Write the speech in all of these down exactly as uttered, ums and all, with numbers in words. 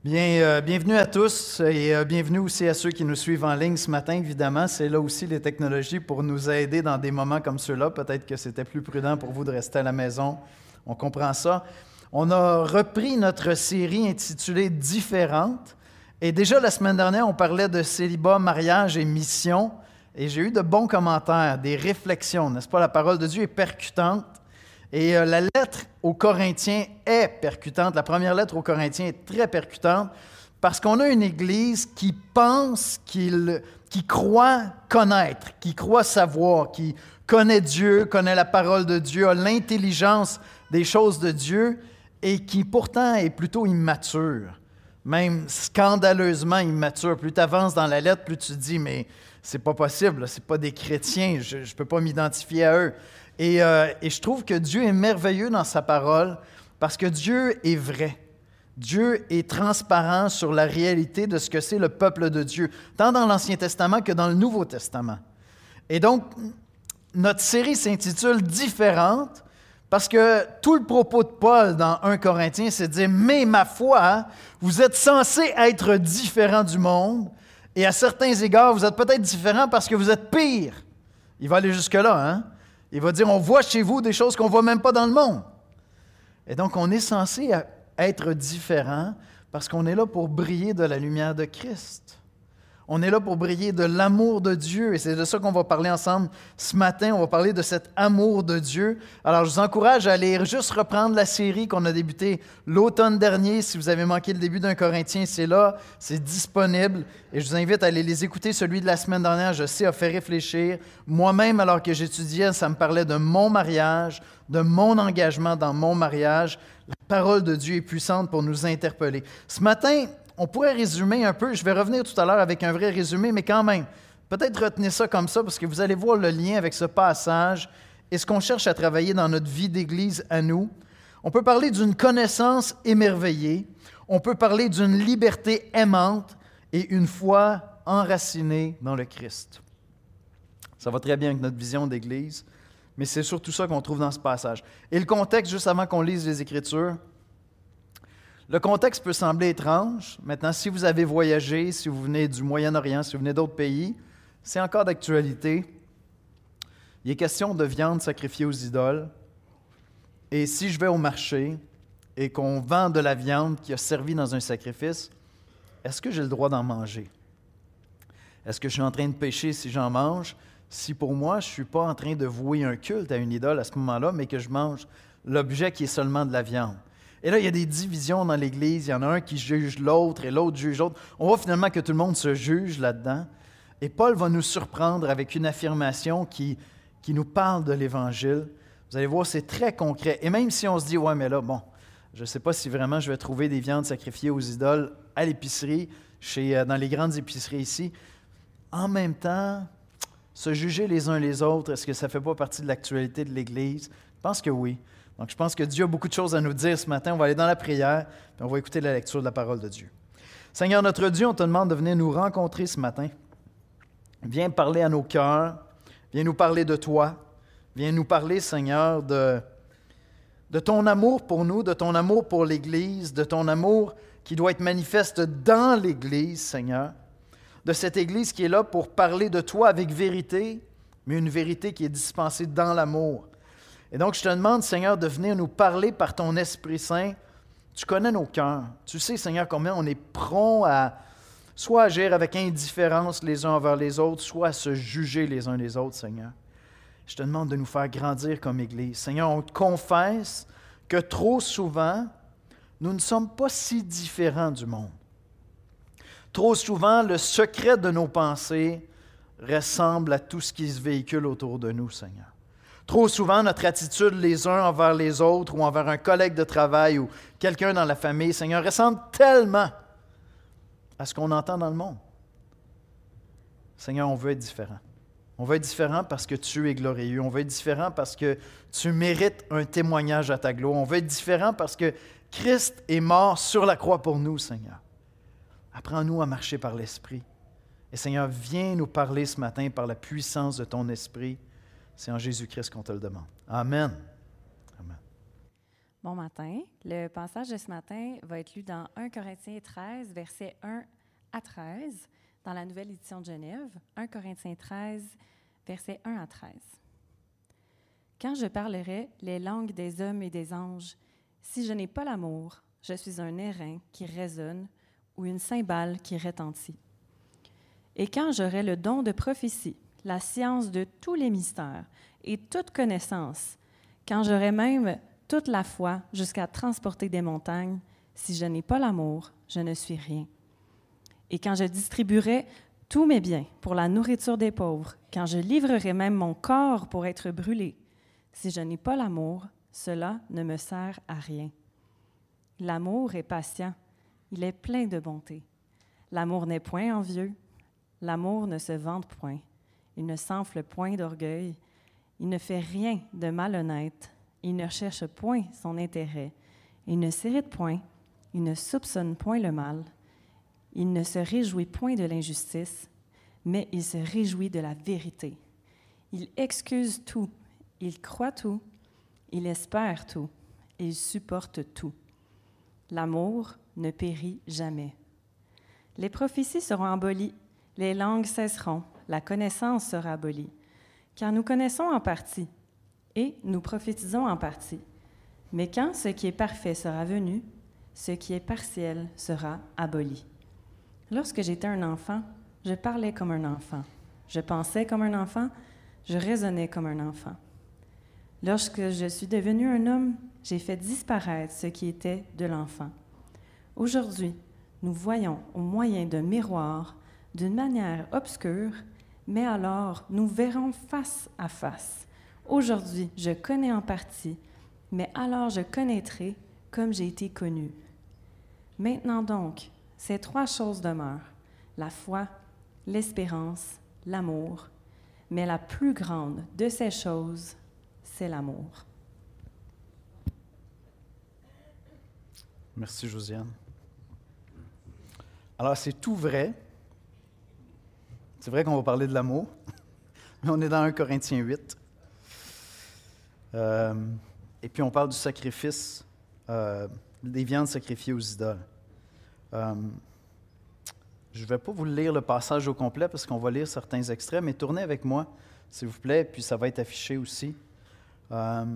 Bien, euh, bienvenue à tous et euh, bienvenue aussi à ceux qui nous suivent en ligne ce matin, évidemment. C'est là aussi les technologies pour nous aider dans des moments comme ceux-là. Peut-être que c'était plus prudent pour vous de rester à la maison. On comprend ça. On a repris notre série intitulée « Différentes ». Et déjà, la semaine dernière, on parlait de célibat, mariage et mission. Et j'ai eu de bons commentaires, des réflexions, n'est-ce pas? La parole de Dieu est percutante. Et euh, la lettre aux Corinthiens est percutante. La première lettre aux Corinthiens est très percutante parce qu'on a une Église qui pense, qu'il, qui croit connaître, qui croit savoir, qui connaît Dieu, connaît la parole de Dieu, a l'intelligence des choses de Dieu et qui pourtant est plutôt immature, même scandaleusement immature. Plus tu avances dans la lettre, plus tu te dis « mais c'est pas possible, c'est pas des chrétiens, je ne peux pas m'identifier à eux ». Et, euh, et je trouve que Dieu est merveilleux dans sa parole parce que Dieu est vrai. Dieu est transparent sur la réalité de ce que c'est le peuple de Dieu, tant dans l'Ancien Testament que dans le Nouveau Testament. Et donc, notre série s'intitule « Différentes » parce que tout le propos de Paul dans premier Corinthiens, c'est de dire « Mais ma foi, vous êtes censés être différents du monde et à certains égards, vous êtes peut-être différents parce que vous êtes pires. » Il va aller jusque-là, hein? Il va dire, on voit chez vous des choses qu'on ne voit même pas dans le monde. Et donc, on est censé être différent parce qu'on est là pour briller de la lumière de Christ. On est là pour briller de l'amour de Dieu. Et c'est de ça qu'on va parler ensemble ce matin. On va parler de cet amour de Dieu. Alors, je vous encourage à aller juste reprendre la série qu'on a débutée l'automne dernier. Si vous avez manqué le début d'un Corinthien, c'est là, c'est disponible. Et je vous invite à aller les écouter. Celui de la semaine dernière, je sais, a fait réfléchir. Moi-même, alors que j'étudiais, ça me parlait de mon mariage, de mon engagement dans mon mariage. La parole de Dieu est puissante pour nous interpeller. Ce matin, on pourrait résumer un peu, je vais revenir tout à l'heure avec un vrai résumé, mais quand même, peut-être retenez ça comme ça, parce que vous allez voir le lien avec ce passage et ce qu'on cherche à travailler dans notre vie d'Église à nous. On peut parler d'une connaissance émerveillée, on peut parler d'une liberté aimante et une foi enracinée dans le Christ. Ça va très bien avec notre vision d'Église, mais c'est surtout ça qu'on trouve dans ce passage. Et le contexte, juste avant qu'on lise les Écritures, le contexte peut sembler étrange. Maintenant, si vous avez voyagé, si vous venez du Moyen-Orient, si vous venez d'autres pays, c'est encore d'actualité. Il est question de viande sacrifiée aux idoles. Et si je vais au marché et qu'on vend de la viande qui a servi dans un sacrifice, est-ce que j'ai le droit d'en manger? Est-ce que je suis en train de pécher si j'en mange? Si pour moi, je ne suis pas en train de vouer un culte à une idole à ce moment-là, mais que je mange l'objet qui est seulement de la viande. Et là, il y a des divisions dans l'Église. Il y en a un qui juge l'autre et l'autre juge l'autre. On voit finalement que tout le monde se juge là-dedans. Et Paul va nous surprendre avec une affirmation qui, qui nous parle de l'Évangile. Vous allez voir, c'est très concret. Et même si on se dit, ouais, mais là, bon, je ne sais pas si vraiment je vais trouver des viandes sacrifiées aux idoles à l'épicerie, chez, dans les grandes épiceries ici. En même temps, se juger les uns les autres, est-ce que ça ne fait pas partie de l'actualité de l'Église? Je pense que oui. Donc, je pense que Dieu a beaucoup de choses à nous dire ce matin. On va aller dans la prière, puis on va écouter la lecture de la parole de Dieu. Seigneur notre Dieu, on te demande de venir nous rencontrer ce matin. Viens parler à nos cœurs. Viens nous parler de toi. Viens nous parler, Seigneur, de, de ton amour pour nous, de ton amour pour l'Église, de ton amour qui doit être manifeste dans l'Église, Seigneur. De cette Église qui est là pour parler de toi avec vérité, mais une vérité qui est dispensée dans l'amour. Et donc, je te demande, Seigneur, de venir nous parler par ton Esprit Saint. Tu connais nos cœurs. Tu sais, Seigneur, combien on est prompt à soit agir avec indifférence les uns envers les autres, soit à se juger les uns les autres, Seigneur. Je te demande de nous faire grandir comme Église. Seigneur, on te confesse que trop souvent, nous ne sommes pas si différents du monde. Trop souvent, le secret de nos pensées ressemble à tout ce qui se véhicule autour de nous, Seigneur. Trop souvent, notre attitude les uns envers les autres ou envers un collègue de travail ou quelqu'un dans la famille, Seigneur, ressemble tellement à ce qu'on entend dans le monde. Seigneur, on veut être différent. On veut être différent parce que tu es glorieux. On veut être différent parce que tu mérites un témoignage à ta gloire. On veut être différent parce que Christ est mort sur la croix pour nous, Seigneur. Apprends-nous à marcher par l'Esprit. Et Seigneur, viens nous parler ce matin par la puissance de ton Esprit. C'est en Jésus-Christ qu'on te le demande. Amen. Amen. Bon matin. Le passage de ce matin va être lu dans premier Corinthiens treize, versets un à treize, dans la Nouvelle Édition de Genève. premier Corinthiens treize, versets un à treize. « Quand je parlerai les langues des hommes et des anges, si je n'ai pas l'amour, je suis un airain qui résonne ou une cymbale qui retentit. Et quand j'aurai le don de prophétie, la science de tous les mystères et toute connaissance, quand j'aurai même toute la foi jusqu'à transporter des montagnes, si je n'ai pas l'amour, je ne suis rien. Et quand je distribuerai tous mes biens pour la nourriture des pauvres, quand je livrerai même mon corps pour être brûlé, si je n'ai pas l'amour, cela ne me sert à rien. L'amour est patient, il est plein de bonté. L'amour n'est point envieux, l'amour ne se vante point, il ne s'enfle point d'orgueil, il ne fait rien de malhonnête, il ne cherche point son intérêt, il ne s'irrite point, il ne soupçonne point le mal, il ne se réjouit point de l'injustice, mais il se réjouit de la vérité. Il excuse tout, il croit tout, il espère tout, il supporte tout. L'amour ne périt jamais. Les prophéties seront abolies, les langues cesseront, la connaissance sera abolie, car nous connaissons en partie, et nous prophétisons en partie. Mais quand ce qui est parfait sera venu, ce qui est partiel sera aboli. Lorsque j'étais un enfant, je parlais comme un enfant, je pensais comme un enfant, je raisonnais comme un enfant. Lorsque je suis devenu un homme, j'ai fait disparaître ce qui était de l'enfant. Aujourd'hui, nous voyons au moyen d'un miroir, d'une manière obscure, mais alors nous verrons face à face. Aujourd'hui, je connais en partie, mais alors je connaîtrai comme j'ai été connu. Maintenant donc, ces trois choses demeurent, la foi, l'espérance, l'amour, mais la plus grande de ces choses, c'est l'amour. Merci, Josiane. Alors, c'est tout vrai. C'est vrai qu'on va parler de l'amour, mais on est dans premier Corinthiens huit. Euh, et puis, on parle du sacrifice, euh, des viandes sacrifiées aux idoles. Euh, je ne vais pas vous lire le passage au complet parce qu'on va lire certains extraits, mais tournez avec moi, s'il vous plaît, puis ça va être affiché aussi. Euh,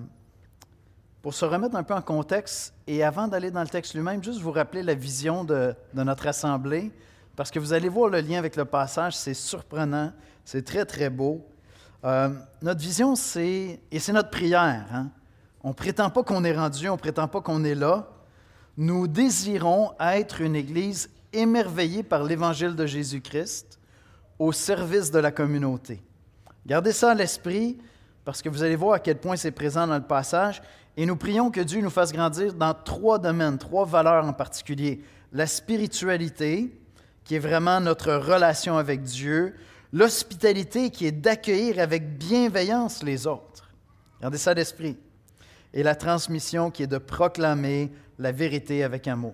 pour se remettre un peu en contexte, et avant d'aller dans le texte lui-même, juste vous rappeler la vision de, de notre assemblée, parce que vous allez voir le lien avec le passage, c'est surprenant, c'est très, très beau. Euh, notre vision, c'est, et c'est notre prière, hein? On ne prétend pas qu'on est rendu, on ne prétend pas qu'on est là. Nous désirons être une Église émerveillée par l'Évangile de Jésus-Christ au service de la communauté. Gardez ça à l'esprit, parce que vous allez voir à quel point c'est présent dans le passage. Et nous prions que Dieu nous fasse grandir dans trois domaines, trois valeurs en particulier. La spiritualité, qui est vraiment notre relation avec Dieu. L'hospitalité, qui est d'accueillir avec bienveillance les autres. Gardez ça à l'esprit. Et la transmission, qui est de proclamer la vérité avec amour.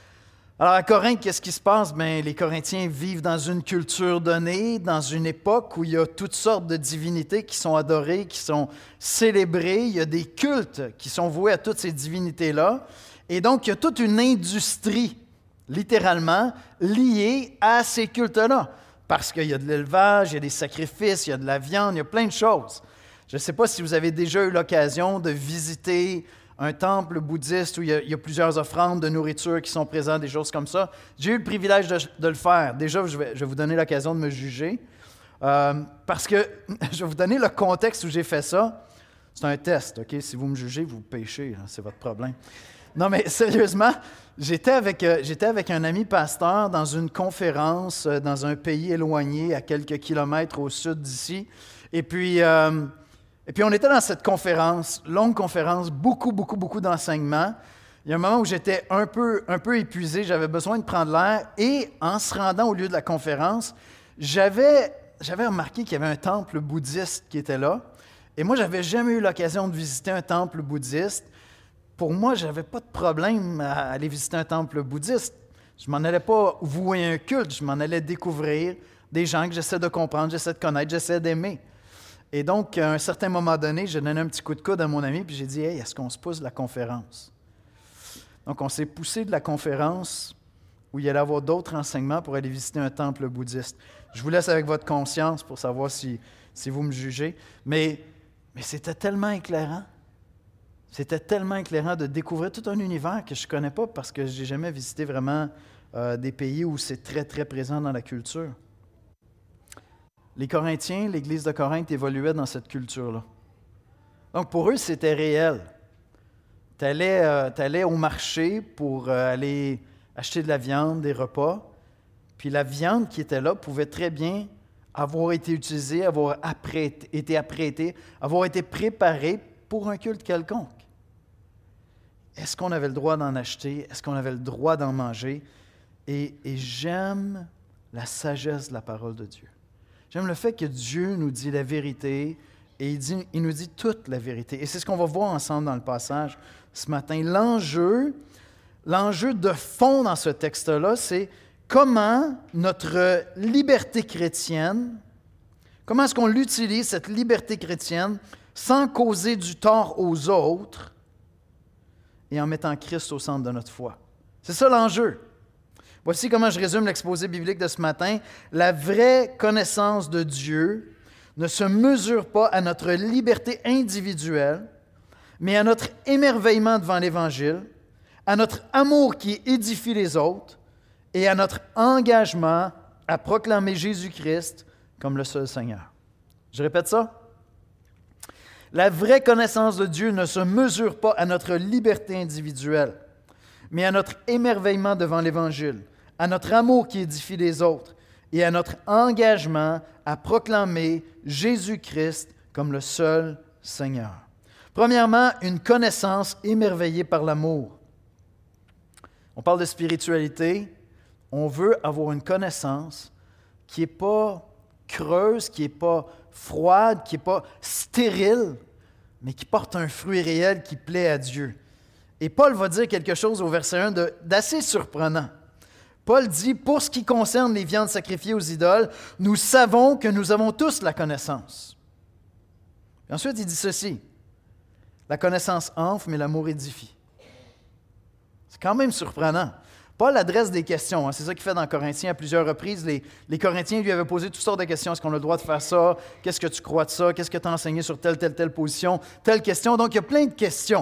Alors à Corinthe, qu'est-ce qui se passe? Bien, les Corinthiens vivent dans une culture donnée, dans une époque où il y a toutes sortes de divinités qui sont adorées, qui sont célébrées. Il y a des cultes qui sont voués à toutes ces divinités-là. Et donc, il y a toute une industrie, littéralement, liée à ces cultes-là. Parce qu'il y a de l'élevage, il y a des sacrifices, il y a de la viande, il y a plein de choses. Je ne sais pas si vous avez déjà eu l'occasion de visiter un temple bouddhiste où il y, a, il y a plusieurs offrandes de nourriture qui sont présentes, des choses comme ça. J'ai eu le privilège de, de le faire. Déjà, je vais, je vais vous donner l'occasion de me juger. Euh, parce que je vais vous donner le contexte où j'ai fait ça. C'est un test, OK? Si vous me jugez, vous péchez, hein, c'est votre problème. Non, mais sérieusement, j'étais avec, euh, j'étais avec un ami pasteur dans une conférence euh, dans un pays éloigné, à quelques kilomètres au sud d'ici. Et puis... Euh, Et puis, on était dans cette conférence, longue conférence, beaucoup, beaucoup, beaucoup d'enseignements. Il y a un moment où j'étais un peu, un peu épuisé, j'avais besoin de prendre l'air. Et en se rendant au lieu de la conférence, j'avais, j'avais remarqué qu'il y avait un temple bouddhiste qui était là. Et moi, je n'avais jamais eu l'occasion de visiter un temple bouddhiste. Pour moi, je n'avais pas de problème à aller visiter un temple bouddhiste. Je ne m'en allais pas vouer un culte, je m'en allais découvrir des gens que j'essaie de comprendre, j'essaie de connaître, j'essaie d'aimer. Et donc, à un certain moment donné, j'ai donné un petit coup de coude à mon ami, puis j'ai dit « Hey, est-ce qu'on se pousse de la conférence? » Donc, on s'est poussé de la conférence où il y allait avoir d'autres enseignements pour aller visiter un temple bouddhiste. Je vous laisse avec votre conscience pour savoir si, si vous me jugez. Mais, mais c'était tellement éclairant. C'était tellement éclairant de découvrir tout un univers que je ne connais pas parce que je n'ai jamais visité vraiment euh, des pays où c'est très, très présent dans la culture. Les Corinthiens, l'Église de Corinthe évoluait dans cette culture-là. Donc, pour eux, c'était réel. Tu allais, euh, t'allais au marché pour euh, aller acheter de la viande, des repas, puis la viande qui était là pouvait très bien avoir été utilisée, avoir apprêté, été apprêtée, avoir été préparée pour un culte quelconque. Est-ce qu'on avait le droit d'en acheter? Est-ce qu'on avait le droit d'en manger? Et, et j'aime la sagesse de la parole de Dieu. J'aime le fait que Dieu nous dit la vérité et il, dit, il nous dit toute la vérité. Et c'est ce qu'on va voir ensemble dans le passage ce matin. L'enjeu, l'enjeu de fond dans ce texte-là, c'est comment notre liberté chrétienne, comment est-ce qu'on l'utilise, cette liberté chrétienne, sans causer du tort aux autres et en mettant Christ au centre de notre foi. C'est ça l'enjeu. Voici comment je résume l'exposé biblique de ce matin. La vraie connaissance de Dieu ne se mesure pas à notre liberté individuelle, mais à notre émerveillement devant l'Évangile, à notre amour qui édifie les autres et à notre engagement à proclamer Jésus-Christ comme le seul Seigneur. Je répète ça. La vraie connaissance de Dieu ne se mesure pas à notre liberté individuelle, mais à notre émerveillement devant l'Évangile, à notre amour qui édifie les autres et à notre engagement à proclamer Jésus-Christ comme le seul Seigneur. Premièrement, une connaissance émerveillée par l'amour. On parle de spiritualité. On veut avoir une connaissance qui n'est pas creuse, qui n'est pas froide, qui n'est pas stérile, mais qui porte un fruit réel qui plaît à Dieu. Et Paul va dire quelque chose au verset un de, d'assez surprenant. Paul dit, pour ce qui concerne les viandes sacrifiées aux idoles, nous savons que nous avons tous la connaissance. Et ensuite, il dit ceci, la connaissance enfle, mais l'amour édifie. C'est quand même surprenant. Paul adresse des questions. Hein. C'est ça qu'il fait dans Corinthiens à plusieurs reprises. Les, les Corinthiens lui avaient posé toutes sortes de questions. Est-ce qu'on a le droit de faire ça? Qu'est-ce que tu crois de ça? Qu'est-ce que tu as enseigné sur telle, telle, telle position? Telle question. Donc, il y a plein de questions.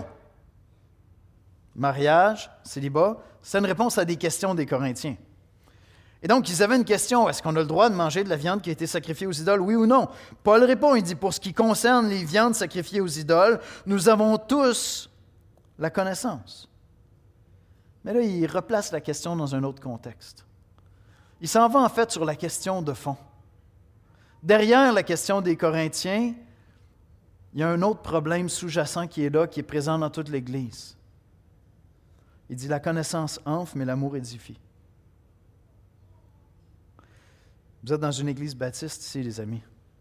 Mariage, célibat, c'est une réponse à des questions des Corinthiens. Et donc, ils avaient une question. Est-ce qu'on a le droit de manger de la viande qui a été sacrifiée aux idoles? Oui ou non? Paul répond, il dit, pour ce qui concerne les viandes sacrifiées aux idoles, nous avons tous la connaissance. Mais là, il replace la question dans un autre contexte. Il s'en va en fait sur la question de fond. Derrière la question des Corinthiens, il y a un autre problème sous-jacent qui est là, qui est présent dans toute l'Église. Il dit, la connaissance enfle, mais l'amour édifie. Vous êtes dans une Église baptiste ici, les amis.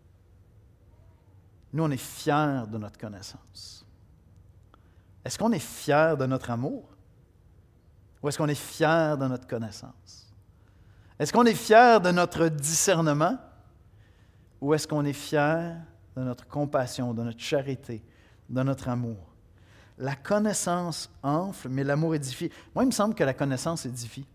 Nous, on est fiers de notre connaissance. Est-ce qu'on est fiers de notre amour? Ou est-ce qu'on est fier de notre connaissance? Est-ce qu'on est fier de notre discernement? Ou est-ce qu'on est fier de notre compassion, de notre charité, de notre amour? La connaissance enfle, mais l'amour édifie. Moi, il me semble que la connaissance édifie.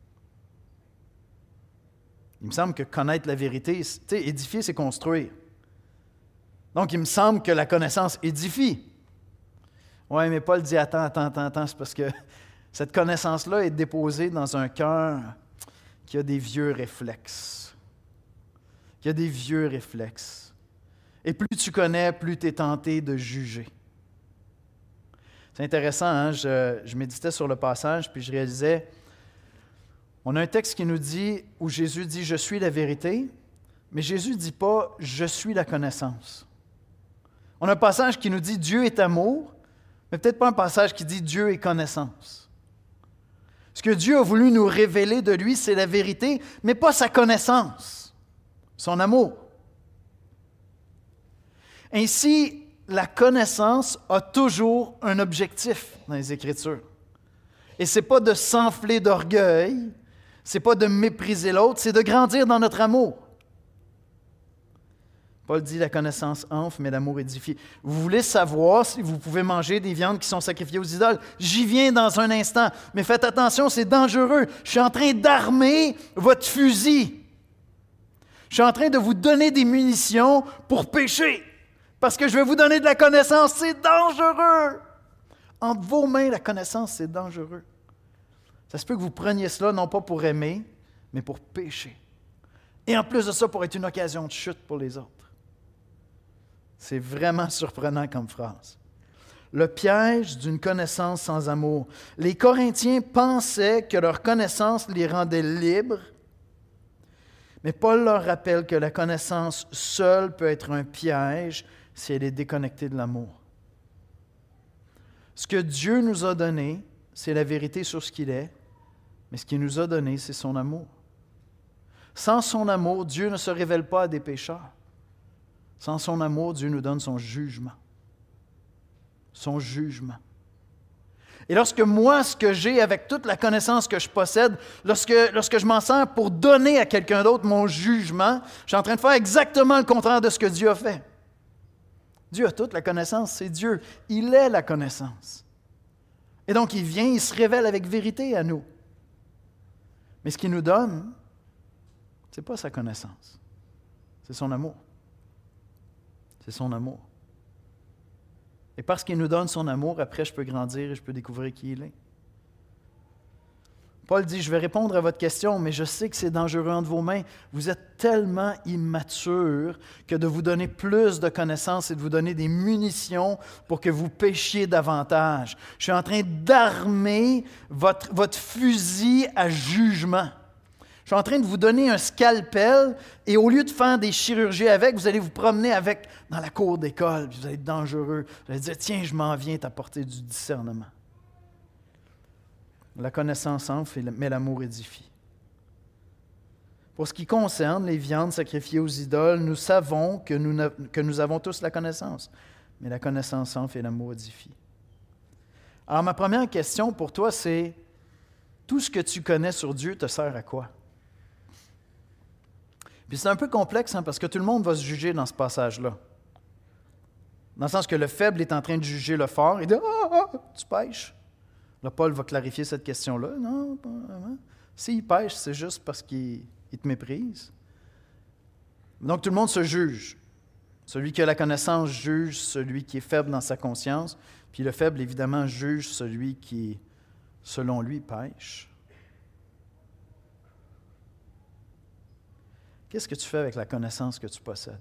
Il me semble que connaître la vérité, tu sais, édifier, c'est construire. Donc, il me semble que la connaissance édifie. Oui, mais Paul dit, attends, attends, attends, attends, c'est parce que cette connaissance-là est déposée dans un cœur qui a des vieux réflexes. Qui a des vieux réflexes. Et plus tu connais, plus tu es tenté de juger. C'est intéressant, hein? je, je méditais sur le passage, puis je réalisais, on a un texte qui nous dit, où Jésus dit « Je suis la vérité », mais Jésus ne dit pas « Je suis la connaissance ». On a un passage qui nous dit « Dieu est amour », mais peut-être pas un passage qui dit « Dieu est connaissance ». Ce que Dieu a voulu nous révéler de lui, c'est la vérité, mais pas sa connaissance, son amour. Ainsi, la connaissance a toujours un objectif dans les Écritures. Et ce n'est pas de s'enfler d'orgueil, ce n'est pas de mépriser l'autre, c'est de grandir dans notre amour. Paul dit, la connaissance enfle, mais l'amour édifie. Vous voulez savoir si vous pouvez manger des viandes qui sont sacrifiées aux idoles? J'y viens dans un instant, mais faites attention, c'est dangereux. Je suis en train d'armer votre fusil. Je suis en train de vous donner des munitions pour pécher, parce que je vais vous donner de la connaissance, c'est dangereux. Entre vos mains, la connaissance, c'est dangereux. Ça se peut que vous preniez cela, non pas pour aimer, mais pour pécher. Et en plus de ça, pour être une occasion de chute pour les autres. C'est vraiment surprenant comme phrase. Le piège d'une connaissance sans amour. Les Corinthiens pensaient que leur connaissance les rendait libres, mais Paul leur rappelle que la connaissance seule peut être un piège si elle est déconnectée de l'amour. Ce que Dieu nous a donné, c'est la vérité sur ce qu'il est, mais ce qu'il nous a donné, c'est son amour. Sans son amour, Dieu ne se révèle pas à des pécheurs. Sans son amour, Dieu nous donne son jugement. Son jugement. Et lorsque moi, ce que j'ai avec toute la connaissance que je possède, lorsque, lorsque je m'en sers pour donner à quelqu'un d'autre mon jugement, je suis en train de faire exactement le contraire de ce que Dieu a fait. Dieu a toute la connaissance, c'est Dieu. Il est la connaissance. Et donc, il vient, il se révèle avec vérité à nous. Mais ce qu'il nous donne, ce n'est pas sa connaissance, c'est son amour. C'est son amour. Et parce qu'il nous donne son amour, après, je peux grandir et je peux découvrir qui il est. Paul dit, je vais répondre à votre question, mais je sais que c'est dangereux entre vos mains. Vous êtes tellement immature que de vous donner plus de connaissances et de vous donner des munitions pour que vous péchiez davantage. Je suis en train d'armer votre, votre fusil à jugement. Je suis en train de vous donner un scalpel et au lieu de faire des chirurgies avec, vous allez vous promener avec dans la cour d'école, puis vous allez être dangereux. Vous allez dire, tiens, je m'en viens t'apporter du discernement. La connaissance enfle, mais l'amour édifie. Pour ce qui concerne les viandes sacrifiées aux idoles, nous savons que nous, ne, que nous avons tous la connaissance, mais la connaissance enfle et l'amour édifie. Alors, ma première question pour toi, c'est, tout ce que tu connais sur Dieu te sert à quoi? Puis c'est un peu complexe, hein, parce que tout le monde va se juger dans ce passage-là. Dans le sens que le faible est en train de juger le fort. Il dit « Ah, ah, tu pêches. » Là, Paul va clarifier cette question-là. Non, pas vraiment. S'il pêche, c'est juste parce qu'il il te méprise. Donc, tout le monde se juge. Celui qui a la connaissance juge celui qui est faible dans sa conscience. Puis le faible, évidemment, juge celui qui, selon lui, pêche. Qu'est-ce que tu fais avec la connaissance que tu possèdes?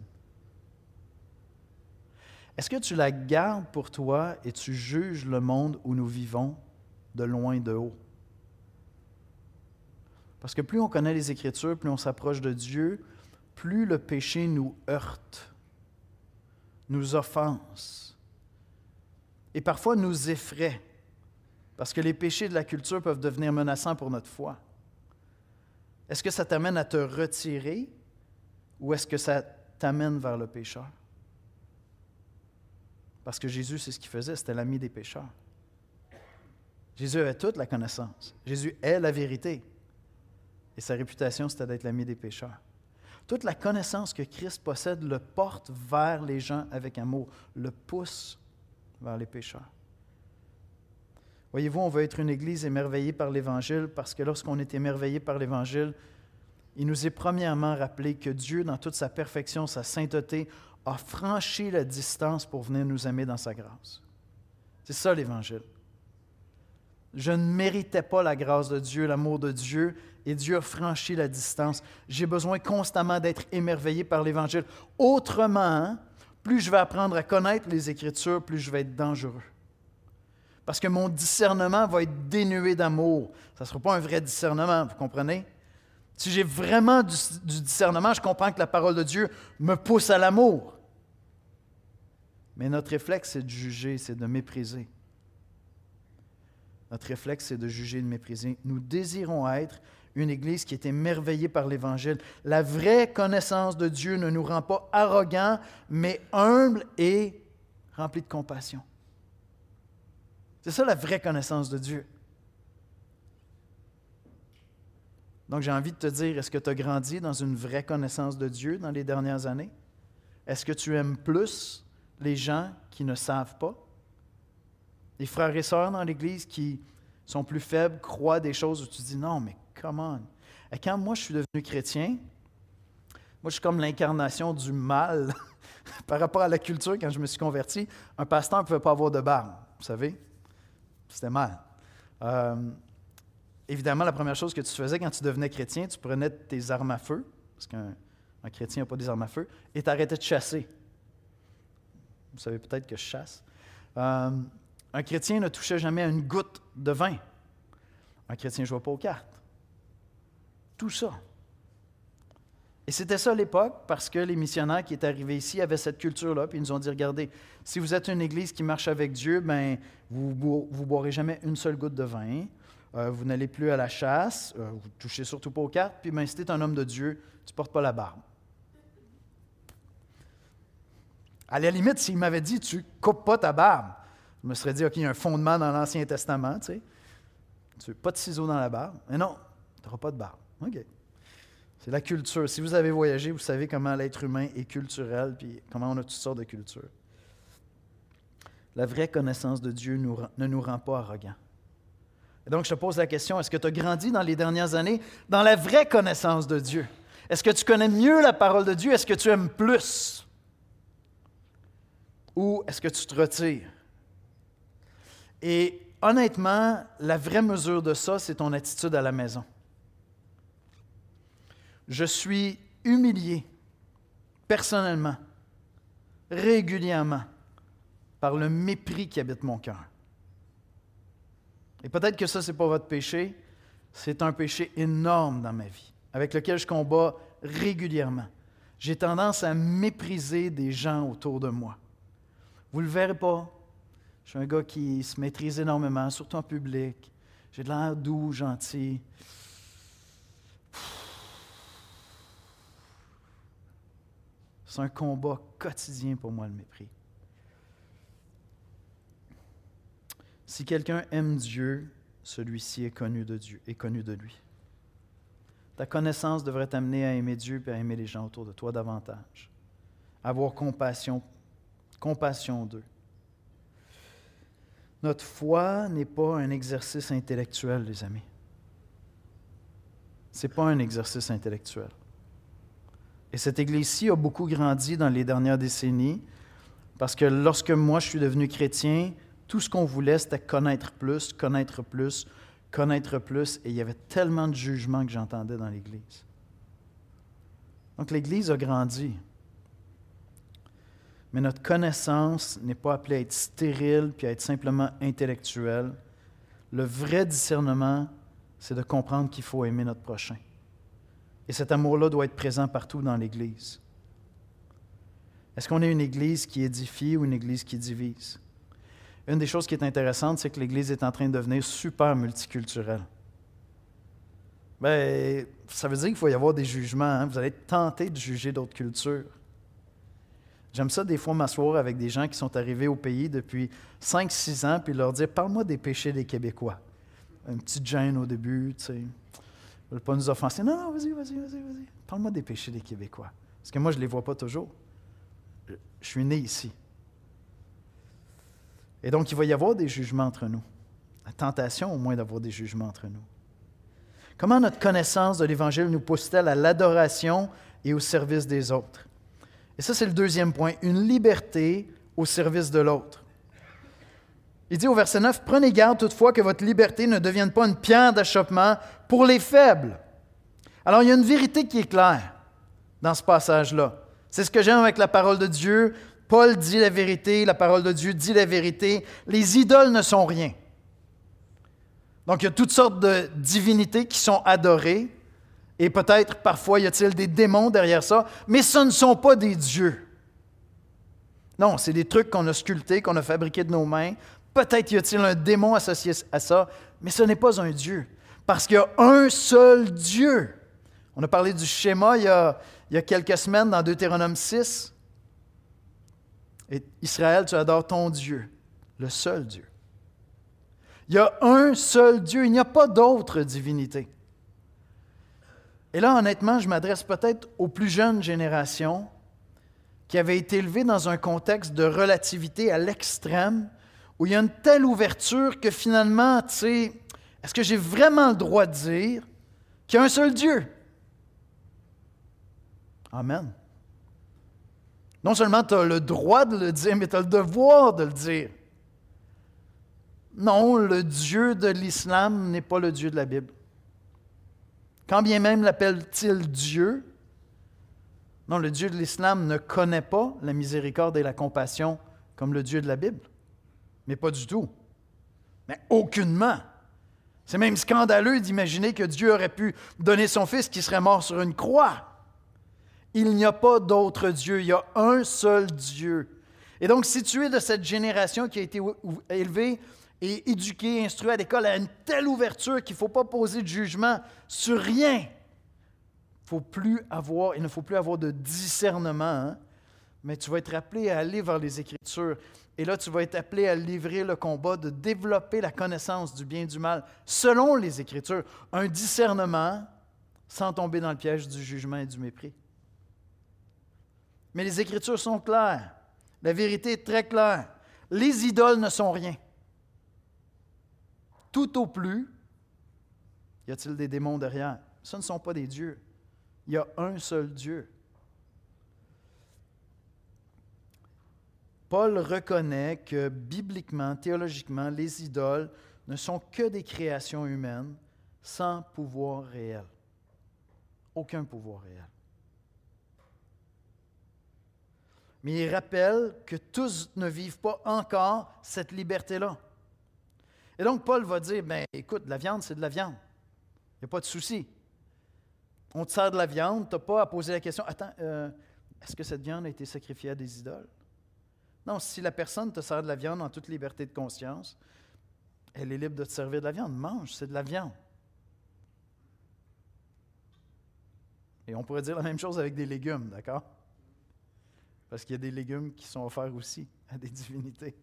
Est-ce que tu la gardes pour toi et tu juges le monde où nous vivons de loin, de haut? Parce que plus on connaît les Écritures, plus on s'approche de Dieu, plus le péché nous heurte, nous offense et parfois nous effraie, parce que les péchés de la culture peuvent devenir menaçants pour notre foi. Est-ce que ça t'amène à te retirer ou est-ce que ça t'amène vers le pécheur? Parce que Jésus, c'est ce qu'il faisait, c'était l'ami des pécheurs. Jésus avait toute la connaissance. Jésus est la vérité. Et sa réputation, c'était d'être l'ami des pécheurs. Toute la connaissance que Christ possède le porte vers les gens avec amour, le pousse vers les pécheurs. Voyez-vous, on veut être une Église émerveillée par l'Évangile parce que lorsqu'on est émerveillé par l'Évangile, il nous est premièrement rappelé que Dieu, dans toute sa perfection, sa sainteté, a franchi la distance pour venir nous aimer dans sa grâce. C'est ça l'Évangile. Je ne méritais pas la grâce de Dieu, l'amour de Dieu, et Dieu a franchi la distance. J'ai besoin constamment d'être émerveillé par l'Évangile. Autrement, plus je vais apprendre à connaître les Écritures, plus je vais être dangereux. Parce que mon discernement va être dénué d'amour. Ça ne sera pas un vrai discernement, vous comprenez? Si j'ai vraiment du, du discernement, je comprends que la parole de Dieu me pousse à l'amour. Mais notre réflexe, c'est de juger, c'est de mépriser. Notre réflexe, c'est de juger et de mépriser. Nous désirons être une Église qui est émerveillée par l'Évangile. La vraie connaissance de Dieu ne nous rend pas arrogants, mais humbles et remplis de compassion. C'est ça la vraie connaissance de Dieu. Donc j'ai envie de te dire, est-ce que tu as grandi dans une vraie connaissance de Dieu dans les dernières années? Est-ce que tu aimes plus les gens qui ne savent pas? Les frères et sœurs dans l'Église qui sont plus faibles, croient des choses où tu dis « Non, mais come on! » Et quand moi, je suis devenu chrétien, moi, je suis comme l'incarnation du mal par rapport à la culture. Quand je me suis converti, un pasteur ne pouvait pas avoir de barbe, vous savez? C'était mal. Euh, évidemment, la première chose que tu faisais quand tu devenais chrétien, tu prenais tes armes à feu, parce qu'un un chrétien n'a pas des armes à feu, et tu arrêtais de chasser. Vous savez peut-être que je chasse. Euh, un chrétien ne touchait jamais à une goutte de vin. Un chrétien ne jouait pas aux cartes. Tout ça. Et c'était ça à l'époque, parce que les missionnaires qui étaient arrivés ici avaient cette culture-là, puis ils nous ont dit, regardez, si vous êtes une Église qui marche avec Dieu, ben vous ne boirez jamais une seule goutte de vin, euh, vous n'allez plus à la chasse, euh, vous ne touchez surtout pas aux cartes, puis ben, si tu es un homme de Dieu, tu ne portes pas la barbe. À la limite, s'il m'avait dit, tu ne coupes pas ta barbe, je me serais dit, OK, il y a un fondement dans l'Ancien Testament, tu sais. Tu veux pas de ciseaux dans la barbe. Mais non, tu n'auras pas de barbe. OK. C'est la culture. Si vous avez voyagé, vous savez comment l'être humain est culturel, puis comment on a toutes sortes de cultures. La vraie connaissance de Dieu nous, ne nous rend pas arrogants. Et donc, je te pose la question, est-ce que tu as grandi dans les dernières années dans la vraie connaissance de Dieu? Est-ce que tu connais mieux la parole de Dieu? Est-ce que tu aimes plus? Ou est-ce que tu te retires? Et honnêtement, la vraie mesure de ça, c'est ton attitude à la maison. Je suis humilié, personnellement, régulièrement, par le mépris qui habite mon cœur. Et peut-être que ça, ce n'est pas votre péché, c'est un péché énorme dans ma vie, avec lequel je combats régulièrement. J'ai tendance à mépriser des gens autour de moi. Vous ne le verrez pas. Je suis un gars qui se maîtrise énormément, surtout en public. J'ai de l'air doux, gentil. C'est un combat quotidien pour moi, le mépris. Si quelqu'un aime Dieu, celui-ci est connu de Dieu, est connu de lui. Ta connaissance devrait t'amener à aimer Dieu et à aimer les gens autour de toi davantage. Avoir compassion, compassion d'eux. Notre foi n'est pas un exercice intellectuel, les amis. Ce n'est pas un exercice intellectuel. Et cette Église-ci a beaucoup grandi dans les dernières décennies parce que lorsque moi je suis devenu chrétien, tout ce qu'on voulait, c'était connaître plus, connaître plus, connaître plus, et il y avait tellement de jugements que j'entendais dans l'Église. Donc l'Église a grandi. Mais notre connaissance n'est pas appelée à être stérile puis à être simplement intellectuelle. Le vrai discernement, c'est de comprendre qu'il faut aimer notre prochain. Et cet amour-là doit être présent partout dans l'Église. Est-ce qu'on est une Église qui édifie ou une Église qui divise? Une des choses qui est intéressante, c'est que l'Église est en train de devenir super multiculturelle. Bien, ça veut dire qu'il faut y avoir des jugements. Hein? Vous allez être tenté de juger d'autres cultures. J'aime ça des fois m'asseoir avec des gens qui sont arrivés au pays depuis cinq six ans puis leur dire « Parle-moi des péchés des Québécois. » Une petite gêne au début, tu sais. Ils ne veulent pas nous offenser. « Non, non, vas-y, vas-y, vas-y, vas-y. Parle-moi des péchés des Québécois. » Parce que moi, je ne les vois pas toujours. Je suis né ici. Et donc, il va y avoir des jugements entre nous. La tentation, au moins, d'avoir des jugements entre nous. Comment notre connaissance de l'Évangile nous pousse-t-elle à l'adoration et au service des autres? Et ça, c'est le deuxième point, une liberté au service de l'autre. Il dit au verset neuf, « Prenez garde toutefois que votre liberté ne devienne pas une pierre d'achoppement pour les faibles. » Alors, il y a une vérité qui est claire dans ce passage-là. C'est ce que j'aime avec la parole de Dieu. Paul dit la vérité, la parole de Dieu dit la vérité. Les idoles ne sont rien. Donc, il y a toutes sortes de divinités qui sont adorées. Et peut-être, parfois, y a-t-il des démons derrière ça, mais ce ne sont pas des dieux. Non, c'est des trucs qu'on a sculptés, qu'on a fabriqués de nos mains. Peut-être y a-t-il un démon associé à ça, mais ce n'est pas un Dieu. Parce qu'il y a un seul Dieu. On a parlé du schéma il y a, il y a quelques semaines dans Deutéronome six. Et Israël, tu adores ton Dieu, le seul Dieu. Il y a un seul Dieu, il n'y a pas d'autre divinité. Et là, honnêtement, je m'adresse peut-être aux plus jeunes générations qui avait été élevé dans un contexte de relativité à l'extrême, où il y a une telle ouverture que finalement, tu sais, est-ce que j'ai vraiment le droit de dire qu'il y a un seul Dieu? Amen. Non seulement tu as le droit de le dire, mais tu as le devoir de le dire. Non, le Dieu de l'islam n'est pas le Dieu de la Bible. Quand bien même l'appelle-t-il Dieu, non, le Dieu de l'islam ne connaît pas la miséricorde et la compassion comme le Dieu de la Bible. Mais pas du tout. Mais aucunement. C'est même scandaleux d'imaginer que Dieu aurait pu donner son Fils qui serait mort sur une croix. Il n'y a pas d'autre Dieu, il y a un seul Dieu. Et donc, si tu es de cette génération qui a été élevée et éduquée, instruite à l'école à une telle ouverture qu'il ne faut pas poser de jugement sur rien, il, faut plus avoir, il ne faut plus avoir de discernement, hein? Mais tu vas être appelé à aller vers les Écritures. Et là, tu vas être appelé à livrer le combat de développer la connaissance du bien et du mal selon les Écritures. Un discernement sans tomber dans le piège du jugement et du mépris. Mais les Écritures sont claires. La vérité est très claire. Les idoles ne sont rien. Tout au plus, y a-t-il des démons derrière? Ce ne sont pas des dieux. Il y a un seul Dieu. Paul reconnaît que bibliquement, théologiquement, les idoles ne sont que des créations humaines sans pouvoir réel. Aucun pouvoir réel. Mais il rappelle que tous ne vivent pas encore cette liberté-là. Et donc, Paul va dire, bien, écoute, la viande, c'est de la viande. Il n'y a pas de souci. On te sert de la viande, tu n'as pas à poser la question, attends, euh, est-ce que cette viande a été sacrifiée à des idoles? Non, si la personne te sert de la viande en toute liberté de conscience, elle est libre de te servir de la viande. Mange, c'est de la viande. Et on pourrait dire la même chose avec des légumes, d'accord? Parce qu'il y a des légumes qui sont offerts aussi à des divinités.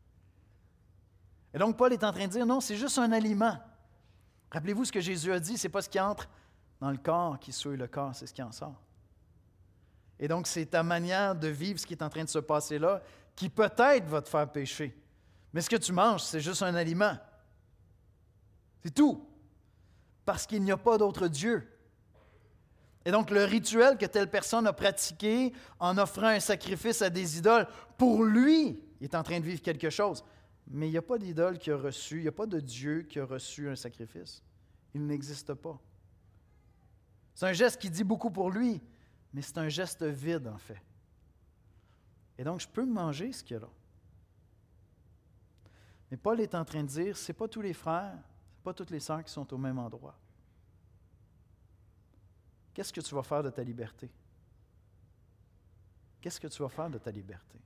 Et donc, Paul est en train de dire, non, c'est juste un aliment. Rappelez-vous ce que Jésus a dit, ce n'est pas ce qui entre dans le corps qui souille le corps, c'est ce qui en sort. Et donc, c'est ta manière de vivre ce qui est en train de se passer là qui peut-être va te faire pécher. Mais ce que tu manges, c'est juste un aliment. C'est tout. Parce qu'il n'y a pas d'autre Dieu. Et donc, le rituel que telle personne a pratiqué en offrant un sacrifice à des idoles, pour lui, il est en train de vivre quelque chose. Mais il n'y a pas d'idole qui a reçu, il n'y a pas de Dieu qui a reçu un sacrifice. Il n'existe pas. C'est un geste qui dit beaucoup pour lui, mais c'est un geste vide, en fait. Et donc, je peux manger ce qu'il y a là. Mais Paul est en train de dire, ce n'est pas tous les frères, ce n'est pas toutes les sœurs qui sont au même endroit. Qu'est-ce que tu vas faire de ta liberté? Qu'est-ce que tu vas faire de ta liberté?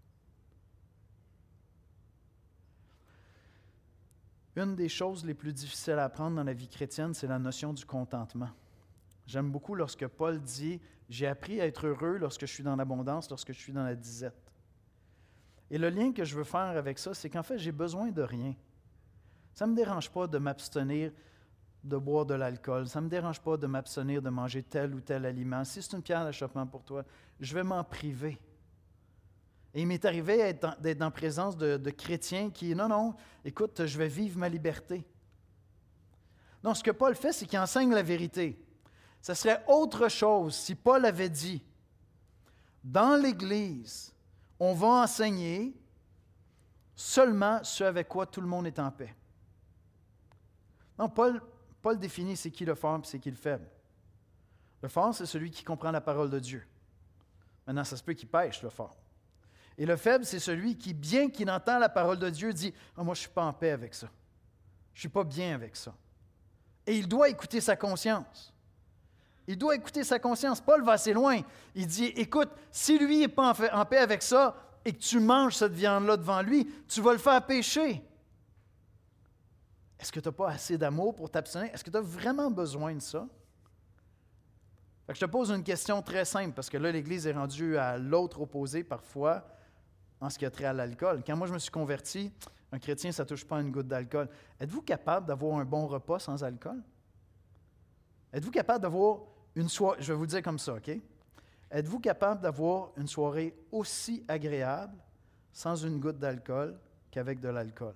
Une des choses les plus difficiles à apprendre dans la vie chrétienne, c'est la notion du contentement. J'aime beaucoup lorsque Paul dit « J'ai appris à être heureux lorsque je suis dans l'abondance, lorsque je suis dans la disette. » Et le lien que je veux faire avec ça, c'est qu'en fait, j'ai besoin de rien. Ça ne me dérange pas de m'abstenir de boire de l'alcool. Ça ne me dérange pas de m'abstenir de manger tel ou tel aliment. Si c'est une pierre d'achoppement pour toi, je vais m'en priver. Et il m'est arrivé d'être en présence de, de chrétiens qui, non, non, écoute, je vais vivre ma liberté. Non, ce que Paul fait, c'est qu'il enseigne la vérité. Ce serait autre chose si Paul avait dit, dans l'Église, on va enseigner seulement ce avec quoi tout le monde est en paix. Non, Paul, Paul définit c'est qui le fort et c'est qui le faible. Le fort, c'est celui qui comprend la parole de Dieu. Maintenant, ça se peut qu'il pêche, le fort. Et le faible, c'est celui qui, bien qu'il entend la parole de Dieu, dit ah, « Moi, je ne suis pas en paix avec ça. Je ne suis pas bien avec ça. » Et il doit écouter sa conscience. Il doit écouter sa conscience. Paul va assez loin. Il dit « Écoute, si lui n'est pas en paix avec ça et que tu manges cette viande-là devant lui, tu vas le faire pécher. » Est-ce que tu n'as pas assez d'amour pour t'abstenir? Est-ce que tu as vraiment besoin de ça? Fait que je te pose une question très simple, parce que là, l'Église est rendue à l'autre opposé parfois en ce qui a trait à l'alcool. Quand moi, je me suis converti, un chrétien, ça ne touche pas à une goutte d'alcool. Êtes-vous capable d'avoir un bon repas sans alcool? Êtes-vous capable d'avoir une soirée? Je vais vous dire comme ça, OK? Êtes-vous capable d'avoir une soirée aussi agréable sans une goutte d'alcool qu'avec de l'alcool?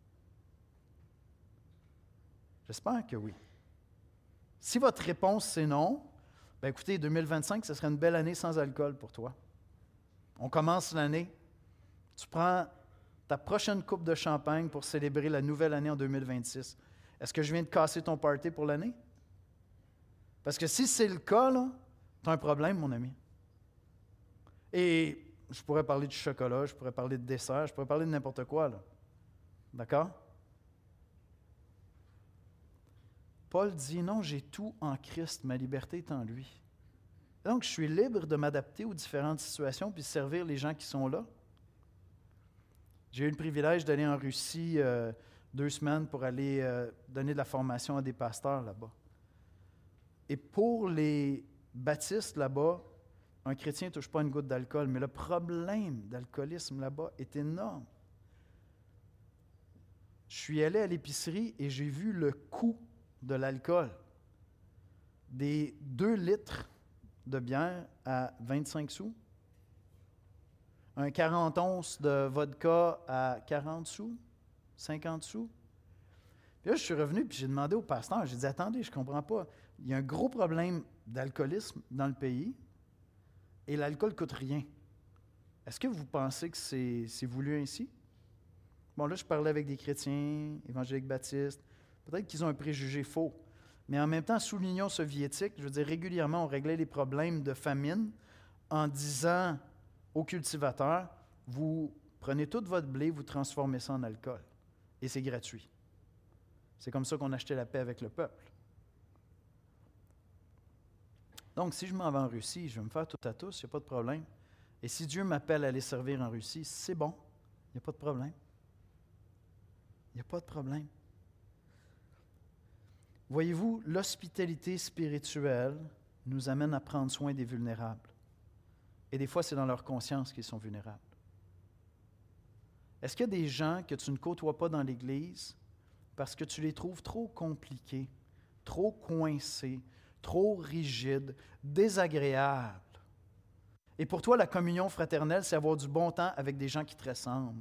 J'espère que oui. Si votre réponse c'est non, bien écoutez, deux mille vingt-cinq, ce serait une belle année sans alcool pour toi. On commence l'année, tu prends ta prochaine coupe de champagne pour célébrer la nouvelle année en deux mille vingt-six. Est-ce que je viens de casser ton party pour l'année? Parce que si c'est le cas, tu as un problème, mon ami. Et je pourrais parler du chocolat, je pourrais parler de dessert, je pourrais parler de n'importe quoi, là. D'accord? Paul dit, non, j'ai tout en Christ, ma liberté est en lui. Donc, je suis libre de m'adapter aux différentes situations puis de servir les gens qui sont là. J'ai eu le privilège d'aller en Russie euh, deux semaines pour aller euh, donner de la formation à des pasteurs là-bas. Et pour les baptistes là-bas, un chrétien ne touche pas une goutte d'alcool, mais le problème d'alcoolisme là-bas est énorme. Je suis allé à l'épicerie et j'ai vu le coût de l'alcool. Des deux litres de bière à vingt-cinq sous. Un quarante onces de vodka à quarante sous, cinquante sous. Puis là, je suis revenu et j'ai demandé au pasteur, j'ai dit, attendez, je ne comprends pas. Il y a un gros problème d'alcoolisme dans le pays et l'alcool ne coûte rien. Est-ce que vous pensez que c'est, c'est voulu ainsi? Bon, là, je parlais avec des chrétiens, évangéliques baptistes. Peut-être qu'ils ont un préjugé faux. Mais en même temps, sous l'Union soviétique, je veux dire, régulièrement, on réglait les problèmes de famine en disant aux cultivateurs, vous prenez tout votre blé, vous transformez ça en alcool. Et c'est gratuit. C'est comme ça qu'on achetait la paix avec le peuple. Donc, si je m'en vais en Russie, je vais me faire tout à tous, il n'y a pas de problème. Et si Dieu m'appelle à aller servir en Russie, c'est bon, il n'y a pas de problème. Il n'y a pas de problème. Voyez-vous, l'hospitalité spirituelle nous amène à prendre soin des vulnérables. Et des fois, c'est dans leur conscience qu'ils sont vulnérables. Est-ce qu'il y a des gens que tu ne côtoies pas dans l'Église parce que tu les trouves trop compliqués, trop coincés, trop rigides, désagréables? Et pour toi, la communion fraternelle, c'est avoir du bon temps avec des gens qui te ressemblent.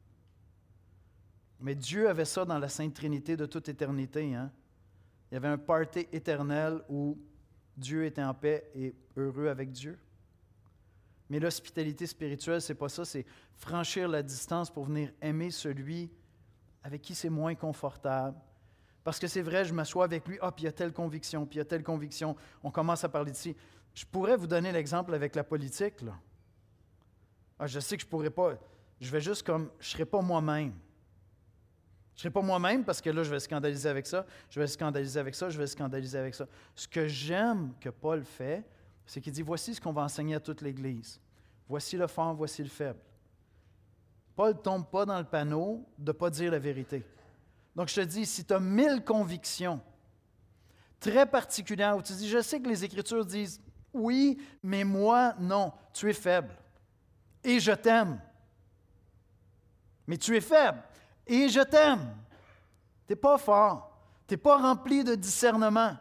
Mais Dieu avait ça dans la Sainte Trinité de toute éternité, hein? Il y avait un party éternel où Dieu était en paix et heureux avec Dieu. Mais l'hospitalité spirituelle, c'est pas ça, c'est franchir la distance pour venir aimer celui avec qui c'est moins confortable. Parce que c'est vrai, je m'assois avec lui, ah, puis il y a telle conviction, puis il y a telle conviction, on commence à parler d'ici. Je pourrais vous donner l'exemple avec la politique, là. Ah, je sais que je pourrais pas, je vais juste comme, je serai pas moi-même. Je ne serai pas moi-même parce que là, je vais scandaliser avec ça, je vais scandaliser avec ça, je vais scandaliser avec ça. Ce que j'aime que Paul fait, c'est qu'il dit, voici ce qu'on va enseigner à toute l'Église. Voici le fort, voici le faible. Paul ne tombe pas dans le panneau de ne pas dire la vérité. Donc, je te dis, si tu as mille convictions très particulières où tu dis, je sais que les Écritures disent, oui, mais moi, non, tu es faible. Et je t'aime. Mais tu es faible. Et je t'aime. Tu n'es pas fort. Tu n'es pas rempli de discernement.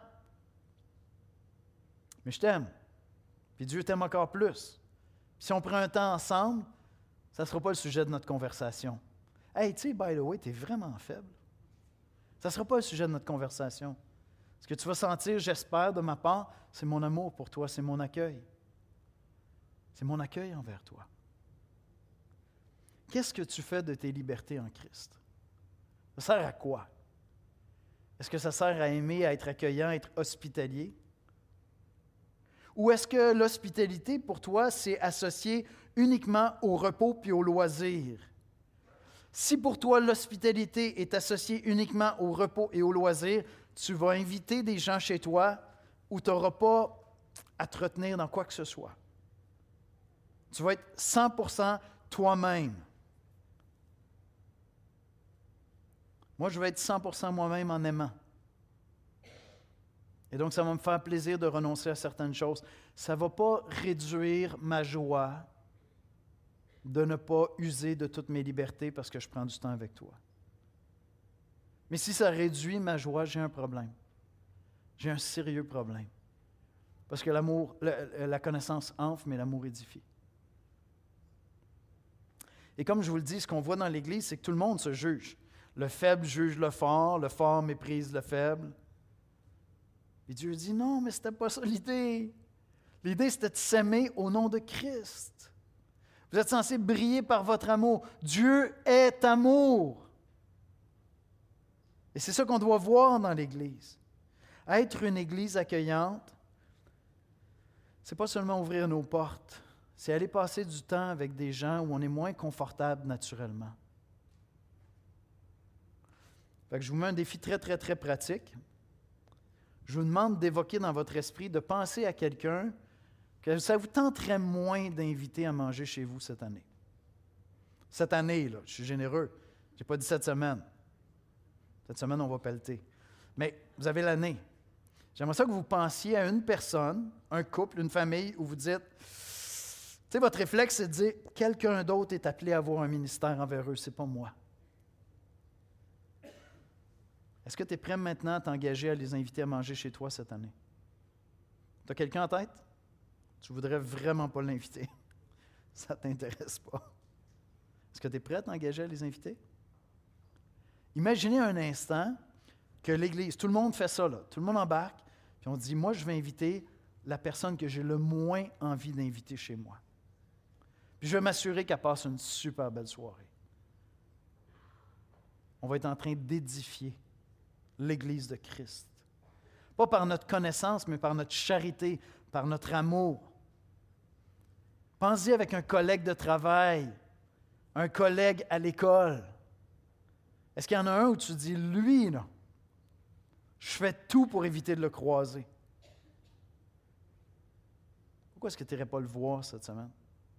Mais je t'aime. Puis Dieu t'aime encore plus. Puis si on prend un temps ensemble, ça ne sera pas le sujet de notre conversation. Hey, tu sais, by the way, tu es vraiment faible. Ça ne sera pas le sujet de notre conversation. Ce que tu vas sentir, j'espère, de ma part, c'est mon amour pour toi, c'est mon accueil. C'est mon accueil envers toi. Qu'est-ce que tu fais de tes libertés en Christ? Ça sert à quoi? Est-ce que ça sert à aimer, à être accueillant, à être hospitalier? Ou est-ce que l'hospitalité, pour toi, c'est associé uniquement au repos puis au loisir? Si pour toi, l'hospitalité est associée uniquement au repos et au loisir, tu vas inviter des gens chez toi où tu n'auras pas à te retenir dans quoi que ce soit. Tu vas être cent pour cent toi-même. Moi, je vais être cent pour cent moi-même en aimant. Et donc, ça va me faire plaisir de renoncer à certaines choses. Ça ne va pas réduire ma joie de ne pas user de toutes mes libertés parce que je prends du temps avec toi. Mais si ça réduit ma joie, j'ai un problème. J'ai un sérieux problème. Parce que l'amour, la, la connaissance enfle, mais l'amour édifie. Et comme je vous le dis, ce qu'on voit dans l'Église, c'est que tout le monde se juge. Le faible juge le fort, le fort méprise le faible. Et Dieu dit, non, mais ce n'était pas ça l'idée. L'idée, c'était de s'aimer au nom de Christ. Vous êtes censés briller par votre amour. Dieu est amour. Et c'est ça qu'on doit voir dans l'Église. Être une Église accueillante, ce n'est pas seulement ouvrir nos portes, c'est aller passer du temps avec des gens où on est moins confortable naturellement. Fait que je vous mets un défi très, très, très pratique. Je vous demande d'évoquer dans votre esprit, de penser à quelqu'un que ça vous tenterait moins d'inviter à manger chez vous cette année. Cette année, là, je suis généreux. Je n'ai pas dit cette semaine. Cette semaine, on va pelleter. Mais vous avez l'année. J'aimerais ça que vous pensiez à une personne, un couple, une famille, où vous dites, tu sais, votre réflexe, c'est de dire, quelqu'un d'autre est appelé à avoir un ministère envers eux, c'est pas moi. Est-ce que tu es prêt maintenant à t'engager à les inviter à manger chez toi cette année? Tu as quelqu'un en tête? Tu ne voudrais vraiment pas l'inviter. Ça ne t'intéresse pas. Est-ce que tu es prêt à t'engager à les inviter? Imaginez un instant que l'Église, tout le monde fait ça, là, tout le monde embarque, puis on dit, moi, je vais inviter la personne que j'ai le moins envie d'inviter chez moi. Puis je vais m'assurer qu'elle passe une super belle soirée. On va être en train d'édifier l'Église de Christ. Pas par notre connaissance, mais par notre charité, par notre amour. Pensez avec un collègue de travail, un collègue à l'école. Est-ce qu'il y en a un où tu dis, lui, là, je fais tout pour éviter de le croiser? Pourquoi est-ce que tu n'irais pas le voir cette semaine?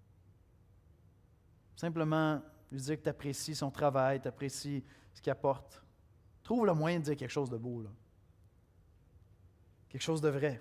Simplement lui dire que tu apprécies son travail, tu apprécies ce qu'il apporte. Trouve le moyen de dire quelque chose de beau, là. Quelque chose de vrai.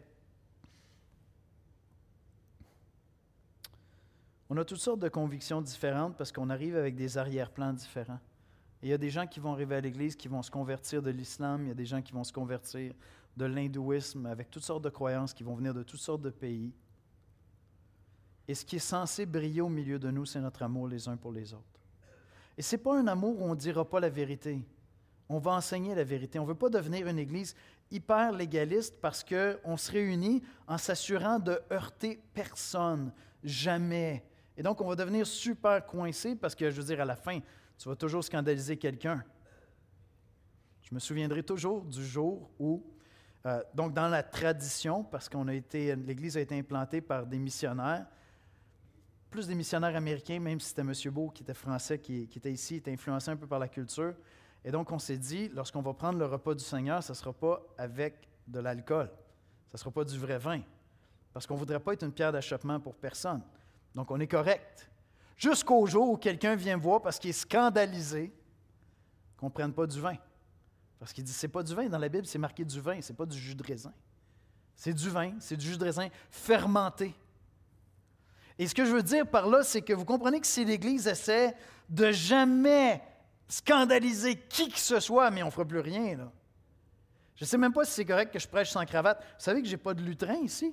On a toutes sortes de convictions différentes parce qu'on arrive avec des arrière-plans différents. Et il y a des gens qui vont arriver à l'Église qui vont se convertir de l'islam, il y a des gens qui vont se convertir de l'hindouisme, avec toutes sortes de croyances qui vont venir de toutes sortes de pays. Et ce qui est censé briller au milieu de nous, c'est notre amour les uns pour les autres. Et ce n'est pas un amour où on ne dira pas la vérité. On va enseigner la vérité. On ne veut pas devenir une Église hyper légaliste parce qu'on se réunit en s'assurant de heurter personne, jamais. Et donc, on va devenir super coincé parce que, je veux dire, à la fin, tu vas toujours scandaliser quelqu'un. Je me souviendrai toujours du jour où, euh, donc dans la tradition, parce qu'on a été, l'Église a été implantée par des missionnaires, plus des missionnaires américains, même si c'était M. Beau qui était français, qui, qui était ici, qui était influencé un peu par la culture. Et donc, on s'est dit, lorsqu'on va prendre le repas du Seigneur, ce ne sera pas avec de l'alcool. Ce ne sera pas du vrai vin. Parce qu'on ne voudrait pas être une pierre d'achoppement pour personne. Donc, on est correct. Jusqu'au jour où quelqu'un vient voir parce qu'il est scandalisé qu'on ne prenne pas du vin. Parce qu'il dit, c'est pas du vin. Dans la Bible, c'est marqué du vin, c'est pas du jus de raisin. C'est du vin, c'est du jus de raisin fermenté. Et ce que je veux dire par là, c'est que vous comprenez que si l'Église essaie de jamais scandaliser qui que ce soit, mais on ne fera plus rien, là. Je ne sais même pas si c'est correct que je prêche sans cravate. Vous savez que je n'ai pas de lutrin ici?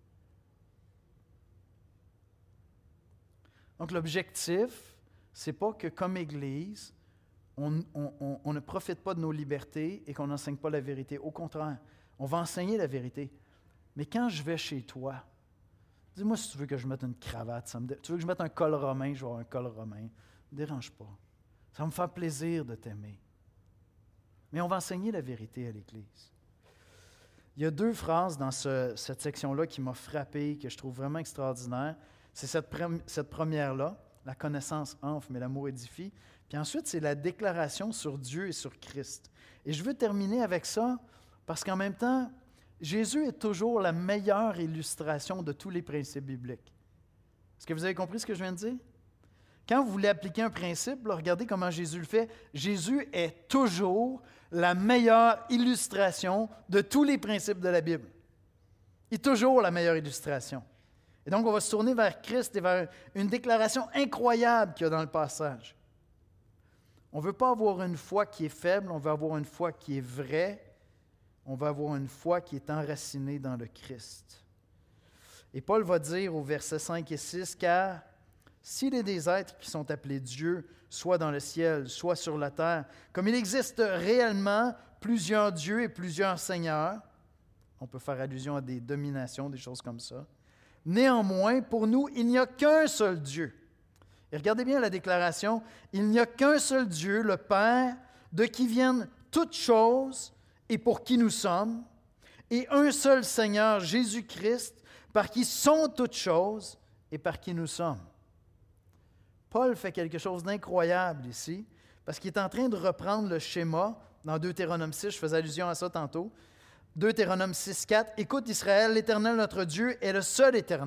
Donc, l'objectif, ce n'est pas que comme Église, on, on, on, on ne profite pas de nos libertés et qu'on n'enseigne pas la vérité. Au contraire, on va enseigner la vérité. Mais quand je vais chez toi, dis-moi si tu veux que je mette une cravate. Ça me dé... Tu veux que je mette un col romain, je vais avoir un col romain. Ne me dérange pas. Ça va me faire plaisir de t'aimer. Mais on va enseigner la vérité à l'Église. Il y a deux phrases dans ce, cette section-là qui m'ont frappé, que je trouve vraiment extraordinaire. C'est cette, pre- cette première-là, la connaissance enfle, mais l'amour édifie. Puis ensuite, c'est la déclaration sur Dieu et sur Christ. Et je veux terminer avec ça, parce qu'en même temps, Jésus est toujours la meilleure illustration de tous les principes bibliques. Est-ce que vous avez compris ce que je viens de dire? Quand vous voulez appliquer un principe, là, regardez comment Jésus le fait. Jésus est toujours la meilleure illustration de tous les principes de la Bible. Il est toujours la meilleure illustration. Et donc, on va se tourner vers Christ et vers une déclaration incroyable qu'il y a dans le passage. On ne veut pas avoir une foi qui est faible, on veut avoir une foi qui est vraie, on veut avoir une foi qui est enracinée dans le Christ. Et Paul va dire au verset cinq et six, « Car s'il est des êtres qui sont appelés Dieu, soit dans le ciel, soit sur la terre, comme il existe réellement plusieurs dieux et plusieurs seigneurs, on peut faire allusion à des dominations, des choses comme ça, néanmoins, pour nous, il n'y a qu'un seul Dieu. » Et regardez bien la déclaration, « Il n'y a qu'un seul Dieu, le Père, de qui viennent toutes choses et pour qui nous sommes, et un seul Seigneur, Jésus-Christ, par qui sont toutes choses et par qui nous sommes. » Paul fait quelque chose d'incroyable ici, parce qu'il est en train de reprendre le schéma dans Deutéronome six, je faisais allusion à ça tantôt. Deutéronome six, quatre, « Écoute Israël, l'Éternel notre Dieu est le seul Éternel. »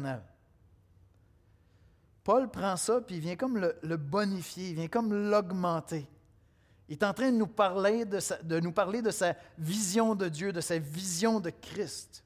Paul prend ça, puis il vient comme le, le bonifier, il vient comme l'augmenter. Il est en train de nous parler de, sa, de nous parler de sa vision de Dieu, de sa vision de Christ.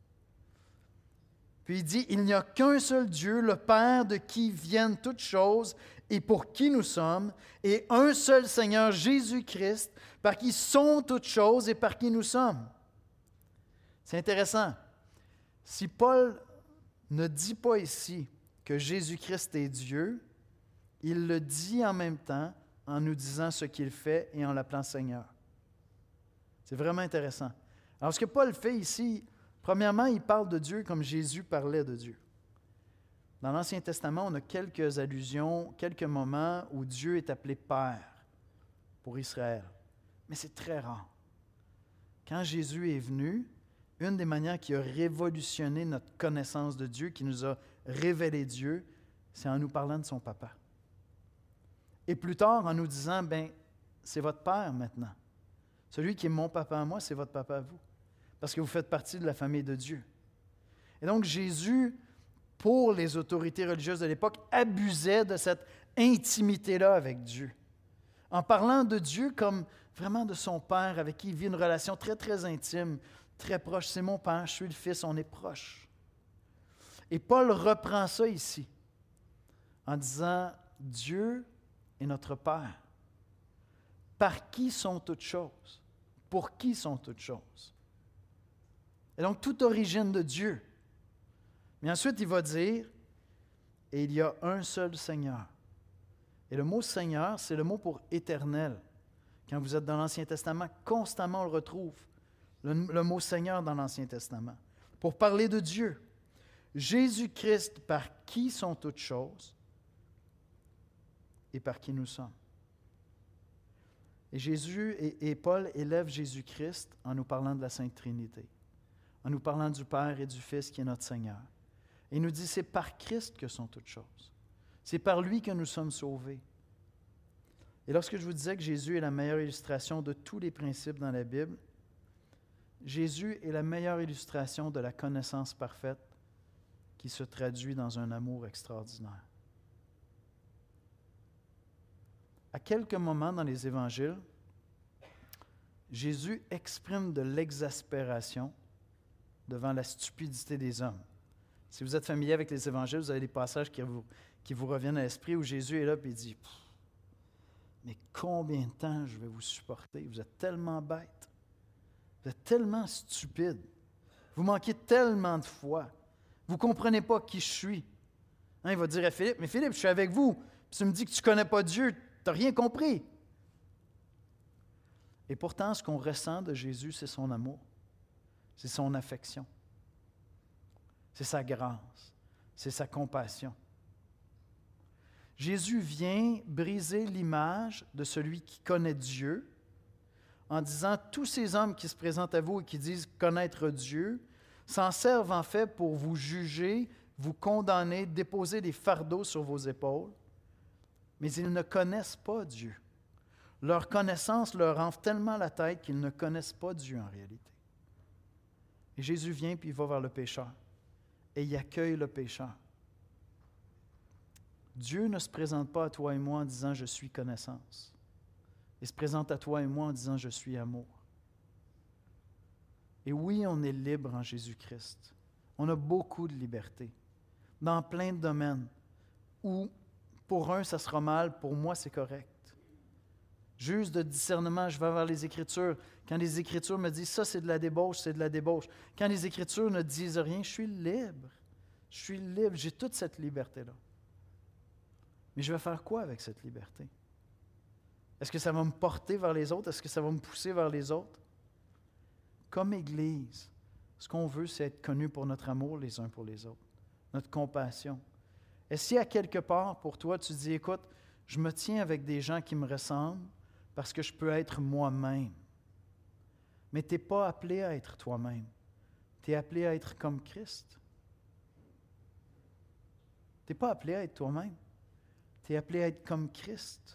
Puis il dit, « Il n'y a qu'un seul Dieu, le Père de qui viennent toutes choses et pour qui nous sommes, et un seul Seigneur, Jésus-Christ, par qui sont toutes choses et par qui nous sommes. » C'est intéressant. Si Paul ne dit pas ici que Jésus-Christ est Dieu, il le dit en même temps en nous disant ce qu'il fait et en l'appelant Seigneur. C'est vraiment intéressant. Alors, ce que Paul fait ici, premièrement, il parle de Dieu comme Jésus parlait de Dieu. Dans l'Ancien Testament, on a quelques allusions, quelques moments où Dieu est appelé Père pour Israël. Mais c'est très rare. Quand Jésus est venu, une des manières qui a révolutionné notre connaissance de Dieu, qui nous a révélé Dieu, c'est en nous parlant de son papa. Et plus tard, en nous disant, ben, c'est votre père maintenant. Celui qui est mon papa à moi, c'est votre papa à vous. Parce que vous faites partie de la famille de Dieu. Et donc, Jésus, pour les autorités religieuses de l'époque, abusait de cette intimité-là avec Dieu. En parlant de Dieu comme vraiment de son Père, avec qui il vit une relation très, très intime, très proche. C'est mon Père, je suis le Fils, on est proche. Et Paul reprend ça ici, en disant, Dieu est notre Père. Par qui sont toutes choses? Pour qui sont toutes choses? Et donc, toute origine de Dieu. Mais ensuite, il va dire, et il y a un seul Seigneur. Et le mot Seigneur, c'est le mot pour éternel. Quand vous êtes dans l'Ancien Testament, constamment on le retrouve, le, le mot Seigneur dans l'Ancien Testament, pour parler de Dieu. Jésus-Christ, par qui sont toutes choses et par qui nous sommes. Et Jésus et, et Paul élèvent Jésus-Christ en nous parlant de la Sainte Trinité, en nous parlant du Père et du Fils qui est notre Seigneur. Et il nous dit, c'est par Christ que sont toutes choses. C'est par lui que nous sommes sauvés. Et lorsque je vous disais que Jésus est la meilleure illustration de tous les principes dans la Bible, Jésus est la meilleure illustration de la connaissance parfaite qui se traduit dans un amour extraordinaire. À quelques moments dans les évangiles, Jésus exprime de l'exaspération devant la stupidité des hommes. Si vous êtes familier avec les évangiles, vous avez des passages qui vous, qui vous reviennent à l'esprit où Jésus est là et il dit « Mais combien de temps je vais vous supporter? Vous êtes tellement bêtes. Vous êtes tellement stupides. Vous manquez tellement de foi. Vous ne comprenez pas qui je suis. Hein, » Il va dire à Philippe, « Mais Philippe, je suis avec vous. Puis tu me dis que tu ne connais pas Dieu. Tu n'as rien compris. » Et pourtant, ce qu'on ressent de Jésus, c'est son amour. C'est son affection. C'est sa grâce. C'est sa compassion. Jésus vient briser l'image de celui qui connaît Dieu en disant « Tous ces hommes qui se présentent à vous et qui disent connaître Dieu s'en servent en fait pour vous juger, vous condamner, déposer des fardeaux sur vos épaules, mais ils ne connaissent pas Dieu. Leur connaissance leur enfle tellement la tête qu'ils ne connaissent pas Dieu en réalité. » Et Jésus vient puis il va vers le pécheur et il accueille le pécheur. Dieu ne se présente pas à toi et moi en disant « je suis connaissance ». Il se présente à toi et moi en disant « je suis amour ». Et oui, on est libre en Jésus-Christ. On a beaucoup de liberté dans plein de domaines où pour un, ça sera mal, pour moi, c'est correct. Juste de discernement, je vais vers les Écritures. Quand les Écritures me disent « ça, c'est de la débauche, c'est de la débauche ». Quand les Écritures ne disent rien, je suis libre. Je suis libre, j'ai toute cette liberté-là. Mais je vais faire quoi avec cette liberté? Est-ce que ça va me porter vers les autres? Est-ce que ça va me pousser vers les autres? Comme Église, ce qu'on veut, c'est être connu pour notre amour les uns pour les autres, notre compassion. Et si à quelque part, pour toi, tu dis, écoute, je me tiens avec des gens qui me ressemblent parce que je peux être moi-même. Mais tu n'es pas appelé à être toi-même. Tu es appelé à être comme Christ. Tu n'es pas appelé à être toi-même. Tu es appelé à être comme Christ.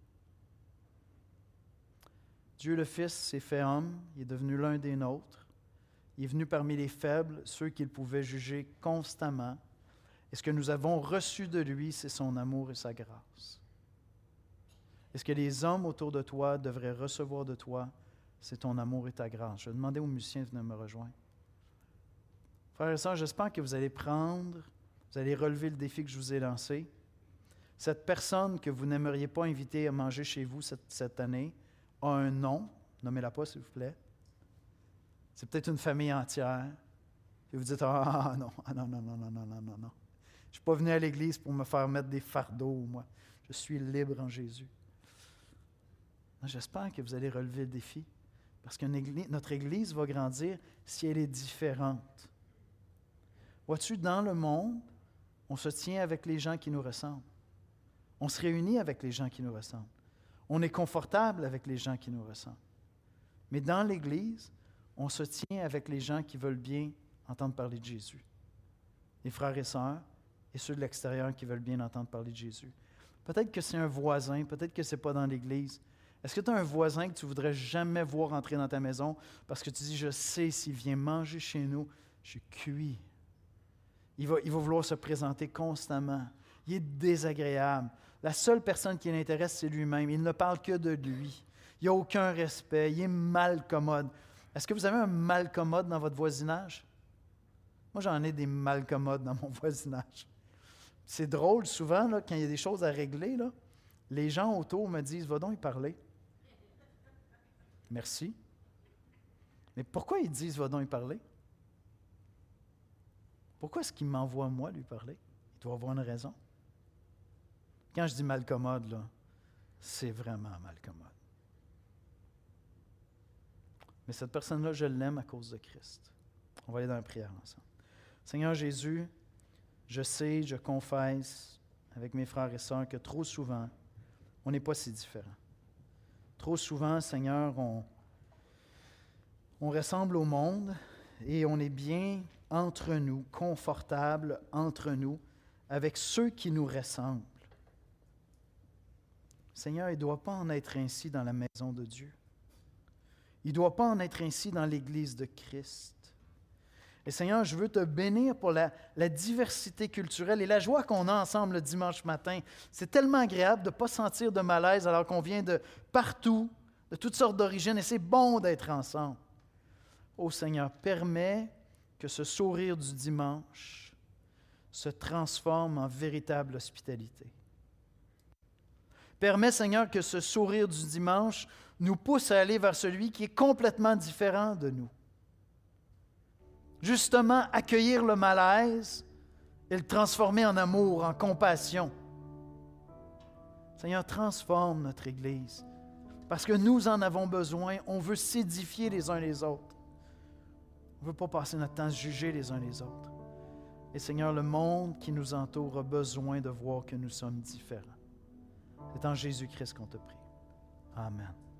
Dieu le Fils s'est fait homme, il est devenu l'un des nôtres. Il est venu parmi les faibles, ceux qu'il pouvait juger constamment. Et ce que nous avons reçu de lui, c'est son amour et sa grâce. Et ce que les hommes autour de toi devraient recevoir de toi, c'est ton amour et ta grâce. Je vais demander aux musiciens de venir me rejoindre. Frères et sœurs, j'espère que vous allez prendre, vous allez relever le défi que je vous ai lancé. Cette personne que vous n'aimeriez pas inviter à manger chez vous cette, cette année a un nom. Nommez-la pas, s'il vous plaît. C'est peut-être une famille entière. Et vous dites, ah non, ah non, non, non, non, non, non, non, non. Je ne suis pas venu à l'Église pour me faire mettre des fardeaux, moi. Je suis libre en Jésus. J'espère que vous allez relever le défi. Parce que notre Église va grandir si elle est différente. Vois-tu, dans le monde, on se tient avec les gens qui nous ressemblent. On se réunit avec les gens qui nous ressemblent. On est confortable avec les gens qui nous ressemblent. Mais dans l'Église, on se tient avec les gens qui veulent bien entendre parler de Jésus. Les frères et sœurs et ceux de l'extérieur qui veulent bien entendre parler de Jésus. Peut-être que c'est un voisin, peut-être que ce n'est pas dans l'Église. Est-ce que tu as un voisin que tu ne voudrais jamais voir entrer dans ta maison parce que tu dis, je sais, s'il vient manger chez nous, je suis cuit. Il va, il va vouloir se présenter constamment. Il est désagréable. La seule personne qui l'intéresse, c'est lui-même. Il ne parle que de lui. Il n'a aucun respect. Il est mal commode. Est-ce que vous avez un mal commode dans votre voisinage? Moi, j'en ai des mal commodes dans mon voisinage. C'est drôle, souvent, là, quand il y a des choses à régler, là, les gens autour me disent, va donc y parler. Merci. Mais pourquoi ils disent, va donc y parler? Pourquoi est-ce qu'ils m'envoient moi lui parler? Il doit avoir une raison. Quand je dis mal commode, là, c'est vraiment mal commode. Mais cette personne-là, je l'aime à cause de Christ. On va aller dans la prière ensemble. Seigneur Jésus, je sais, je confesse avec mes frères et sœurs que trop souvent, on n'est pas si différents. Trop souvent, Seigneur, on, on ressemble au monde et on est bien entre nous, confortable entre nous, avec ceux qui nous ressemblent. Seigneur, il ne doit pas en être ainsi dans la maison de Dieu. Il ne doit pas en être ainsi dans l'Église de Christ. Et Seigneur, je veux te bénir pour la, la diversité culturelle et la joie qu'on a ensemble le dimanche matin. C'est tellement agréable de ne pas sentir de malaise alors qu'on vient de partout, de toutes sortes d'origines, et c'est bon d'être ensemble. Ô Seigneur, permets que ce sourire du dimanche se transforme en véritable hospitalité. Permets, Seigneur, que ce sourire du dimanche nous pousse à aller vers celui qui est complètement différent de nous. Justement, accueillir le malaise et le transformer en amour, en compassion. Seigneur, transforme notre Église, parce que nous en avons besoin. On veut s'édifier les uns les autres. On ne veut pas passer notre temps à juger les uns les autres. Et Seigneur, le monde qui nous entoure a besoin de voir que nous sommes différents. C'est en Jésus-Christ qu'on te prie. Amen.